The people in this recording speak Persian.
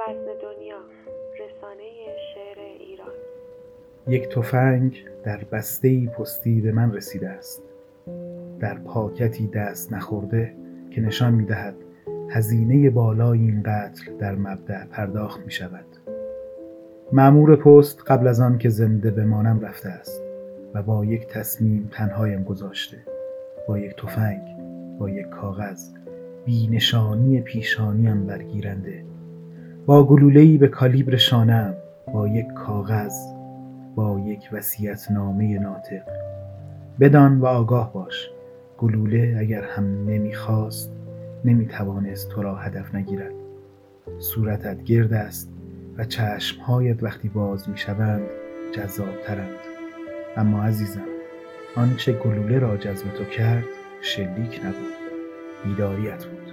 وزن دنیا، رسانه شعر ایران. یک تفنگ در بسته‌ای پستی به من رسیده است، در پاکتی دست نخورده که نشان می‌دهد هزینه بالای این قتل در مبدأ پرداخت می‌شود. مأمور پست قبل از آن که زنده بمانم رفته است و با یک تصمیم تنهایم گذاشته، با یک تفنگ، با یک کاغذ، بی نشانی پیشانیم برگیرنده، با گلوله‌ای به کالیبر شانه‌ام، با یک کاغذ، با یک وصیت‌نامه ناطق. بدان و آگاه باش، گلوله اگر هم نمیخواست نمیتوانست تو را هدف نگیرد. صورتت گرد است و چشمهایت وقتی باز میشوند جذابترند. اما عزیزم، آنچه گلوله را جذب تو کرد شلیک نبود، بیداریت بود.